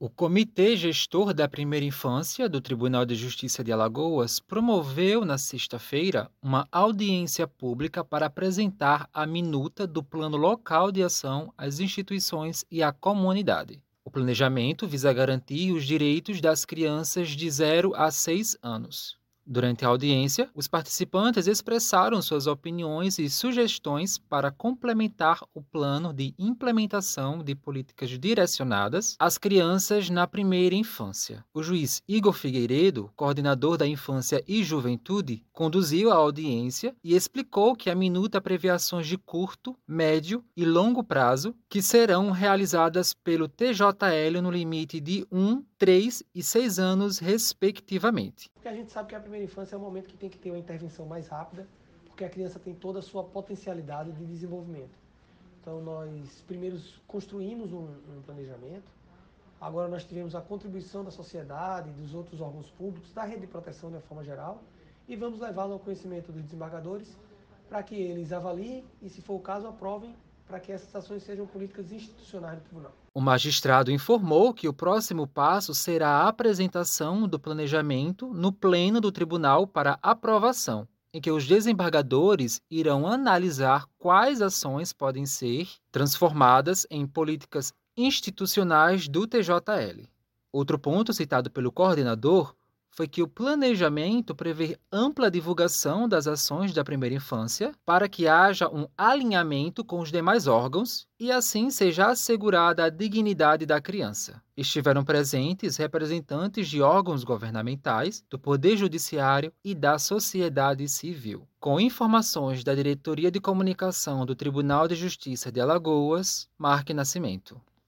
O Comitê Gestor da Primeira Infância do Tribunal de Justiça de Alagoas promoveu, na sexta-feira, uma audiência pública para apresentar a minuta do Plano Local de Ação às instituições e à comunidade. O planejamento visa garantir os direitos das crianças de 0 a 6 anos. Durante a audiência, os participantes expressaram suas opiniões e sugestões para complementar o plano de implementação de políticas direcionadas às crianças na primeira infância. O juiz Igor Figueiredo, coordenador da Infância e Juventude, conduziu a audiência e explicou que a minuta prevê ações de curto, médio e longo prazo que serão realizadas pelo TJL no limite de 1, 3 e 6 anos, respectivamente. Porque a gente sabe que a primeira infância é o momento que tem que ter uma intervenção mais rápida, porque a criança tem toda a sua potencialidade de desenvolvimento. Então nós primeiro construímos um planejamento, agora nós tivemos a contribuição da sociedade, dos outros órgãos públicos, da rede de proteção de uma forma geral, e vamos levá-lo ao conhecimento dos desembargadores para que eles avaliem e, se for o caso, aprovem para que essas ações sejam políticas institucionais do tribunal. O magistrado informou que o próximo passo será a apresentação do planejamento no pleno do tribunal para aprovação, em que os desembargadores irão analisar quais ações podem ser transformadas em políticas institucionais do TJL. Outro ponto citado pelo coordenador foi que o planejamento prevê ampla divulgação das ações da primeira infância para que haja um alinhamento com os demais órgãos e assim seja assegurada a dignidade da criança. Estiveram presentes representantes de órgãos governamentais, do Poder Judiciário e da sociedade civil. Com informações da Diretoria de Comunicação do Tribunal de Justiça de Alagoas, Marque Nascimento.